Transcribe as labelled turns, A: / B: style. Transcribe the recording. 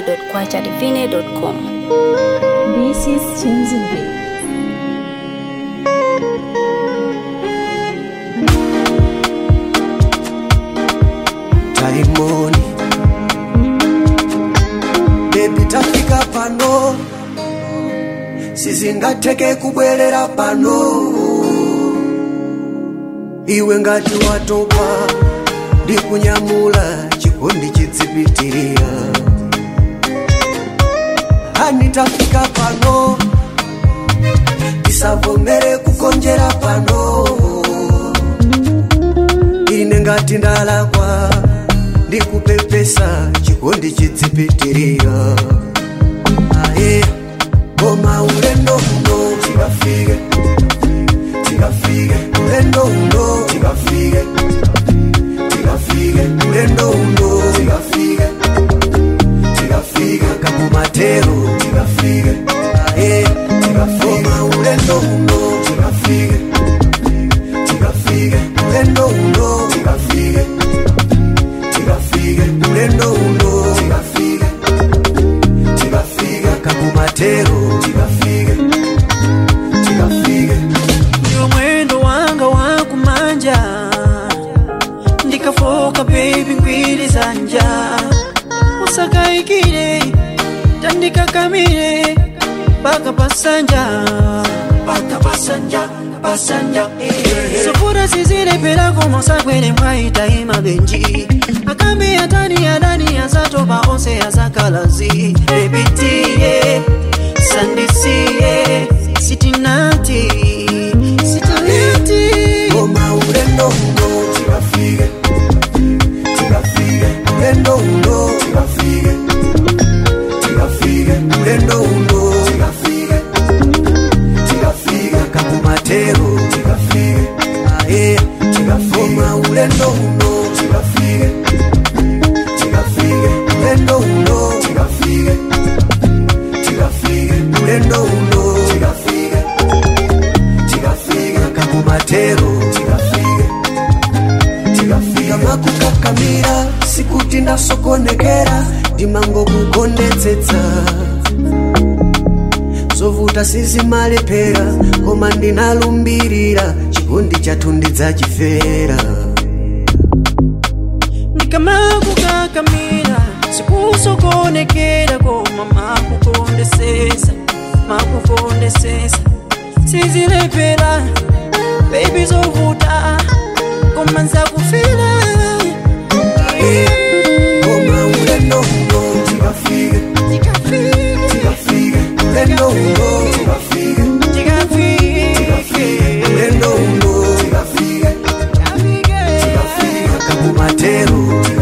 A: www.kwachadivine.com.
B: This is Chinzi B.
C: Taimoni baby tafika pano sizingateke kubwerera pano iwe ngati watopa ndikunyamula chikondi chidzipitirira hani tafika pano isavomere kukonjera pano ine ngati ndalakwa ndikupepesa chikondi chidzipitirira ae goma ulendo uno tikafike ulendo uno tikafike ulendo uno tikafike kakumatero tikafike ae goma ulendo uno tikafike ulendo uno tikafike ulendo uno tikafike kakumatero tikafike
D: ndio mwendo wanga wa kumanja ndikafoka baby ngwili zanja usakaikire tandikakamire paka pasanja sufura sizirepera komosakwere mwaitaima benji akambe yatani yadani yazatoba onse yazakalazi bebitie sandisiye sitinati
C: goma ulendo uno tikafike ulendo uno tikafike ulendo uno tikafike kakumatero tikafike ae goma ulendo uno tikafike ulendo uno tikafike ulendo uno tikafike kakumatero tikafike makukakamira sikuti ndasokonekera ndimango kukondetsetsa zovuta sizimalepera koma ndinalumbirira chikondi chathu ndidzachifera
D: ndikamakukakamira sikusokonekera koma makukondesesa sizilepera baby zovuta koma nzakufira
C: goma ulendo uno tikafike ulendo uno tikafike ulendo uno tikafike kakumatero